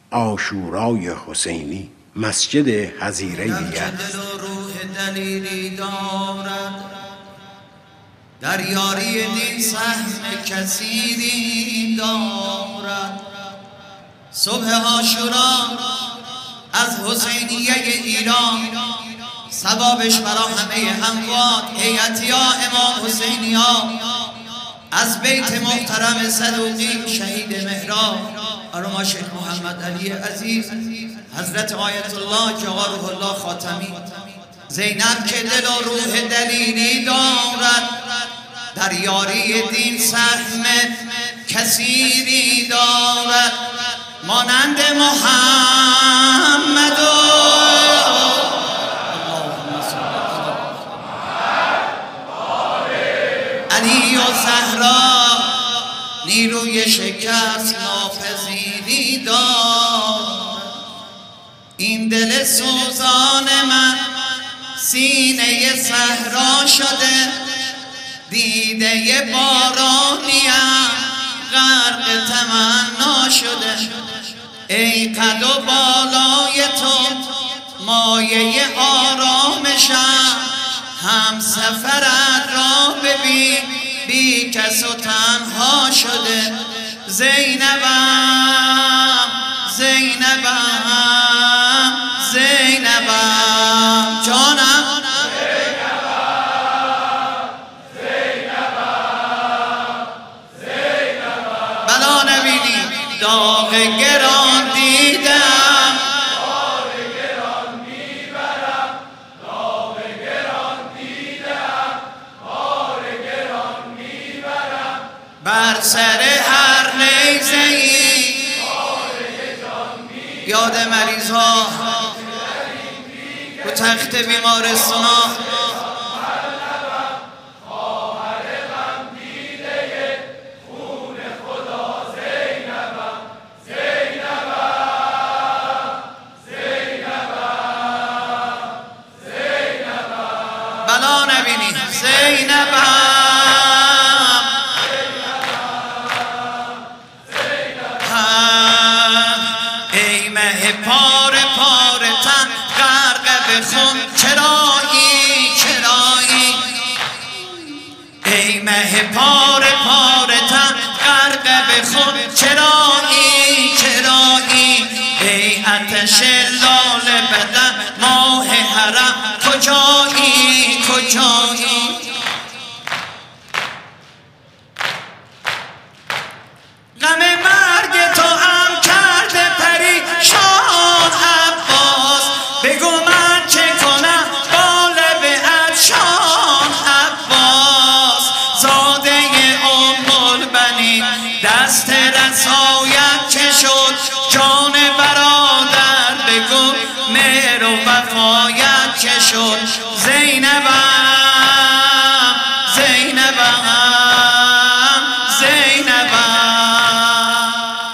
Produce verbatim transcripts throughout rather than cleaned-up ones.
عاشورای حسینی مسجد حظیره یزد. دل و روح دلیلی دارد، در یاری دین سهم کثیری دارد. صبح عاشورا از حسینیه ایران، ثوابش برا همه اموات هیئتیا امام حسینیا از بیت محترم صدوقی شهید مهراب آرما شیخ محمد علی عزیز، حضرت آیت الله که آقا روح الله خاتمی، زینب که دل و روح دلیلی دارد، در یاری دین سهم کثیری دارد. مانند محمد و علی و زهرا نیروی شکست ناپذیری دارد. این دل سوزان من سینه صحرا شده، دیده بارانیم غرق تمنا شده. ای قد و بالای تو مایه آرامشم، هم سفرت را ببین بی کس و تنها شده. زینبم زینبم زینبم جانم، زینبم زینبم زینبم. بلا نبینی داغ گران دیدم، داغ گران میبرم، داغ گران دیدم، بار گران میبرم. بر سر هر نیزه‌ای یاد مریض ها تو تخت بیمارستان ها، بلا نبینی زینبم ای مه پار پار تن غرق به خون چرایی چرایی. ای مه پار پار تن غرق به خون چرایی چرایی. ای آتش لال بدن ماه حرم کجایی کجایی. غم مرگ تو هم کرده پریشان عباس، بگو من چه کنم قالب عطشان عباس. زاده ام البنین دست رسایت چه شد، جان برادر بگو مهر و وفایت چه شد. زینبم زینبم زینبم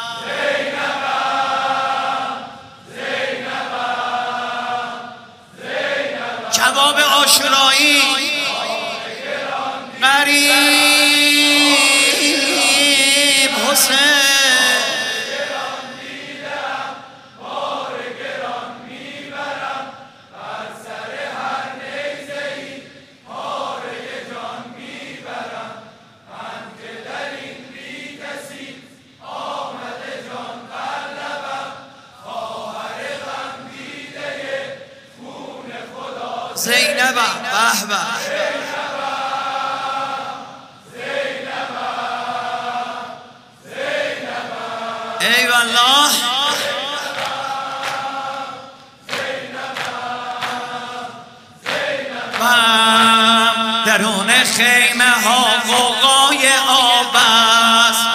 زینبم. جواب عاشورایی غریب حسین، زینبم به به. ای والله درون خیمه ها غوغای آب است،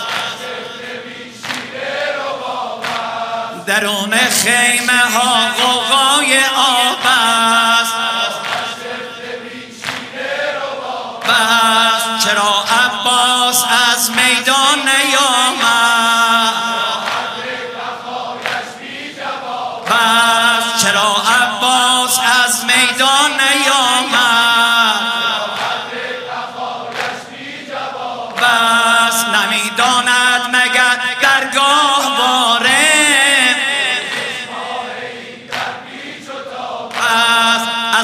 درون خیمه ها غوغای آب است. بس چرا عباس از میدان نیامد، بس چرا عباس از میدان نیامد. بس نمیداند مگر درگاه واره،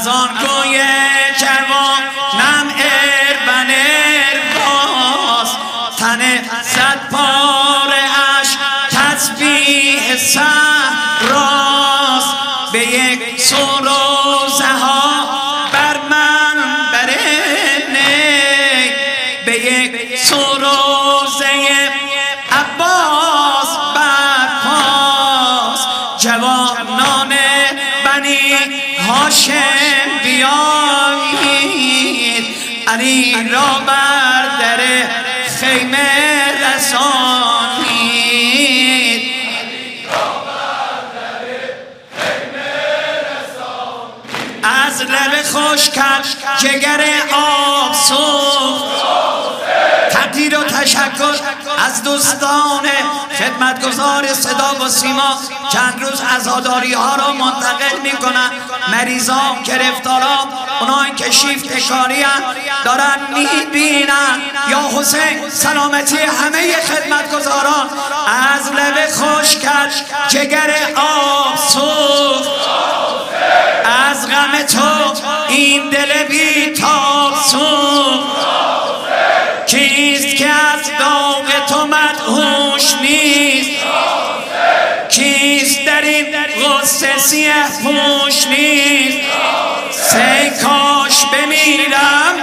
از آن گوی جوانم اربن ارباز تن صد پاره اش تسبیح صحراست به یک سروزه ها بر من بره نی به یک سروزه عباس برپاس جوانان بنی هاشم بیایید علی را بر در خیمه رسانید از لب خشکش جگر آب سوخت تقدیر و تشکر از دوستان خدمتگزار صدا و سیما چند روز عزاداری ها را منتقل می کنن مریضان گرفتاران اونایی که شیفت کاری دارن می بینن یا حسین سلامتی همه خدمتگزاران از لب خشکش جگر آب سوخت از غم تو این دل بی تاب سوخت کیست که از داغ تو مدهوش نیست کیست در این غصه سیه پوش نیست سی کاش بمیرم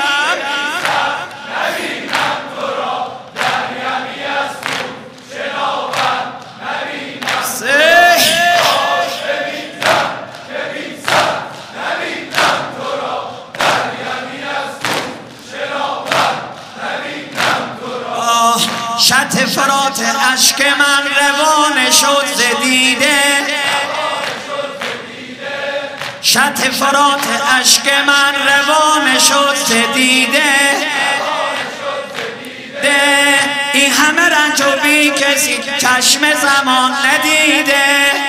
نبینم تو را در یمی از تو شناور نبینم سی کاش بمیرم نبینم نبینم تو را در یمی از تو شناور نبینم تو را شط فرات اشک من روان شد ز دیده شط فرات اشک من روان شد ز دیده ده این همه رنج و بی کسی چشم زمان ندیده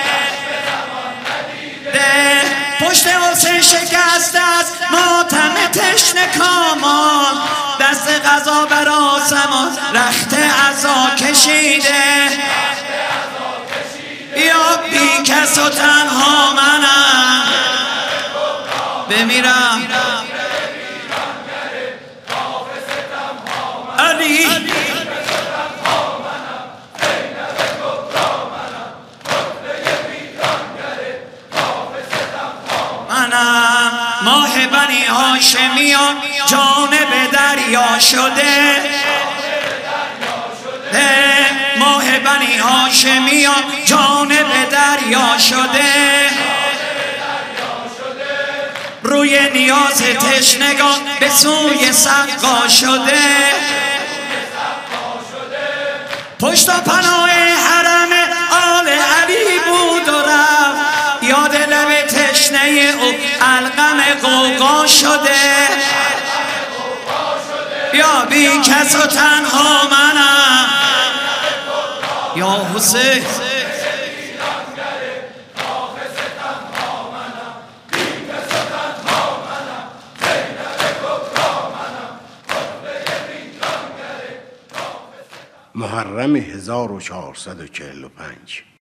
ده پشت حسین شکست است ماتم تشنه کامان دست قضا بر آسمان رخت عزا کشیده یا بی کس و تنها منم بمیرم علی منم ماه بنی هاشمیان جانب دریا شده ماه بنی هاشمیان جانب دریا شده روی نیاز تشنگان به سوی سقا شده پشت و پناه حرم آل علی بود و رفت یاد لب تشنه او القم غوغا شده یا بی کس و تنها منم یا حسین محرم هزار و چهارصد و چهل و پنج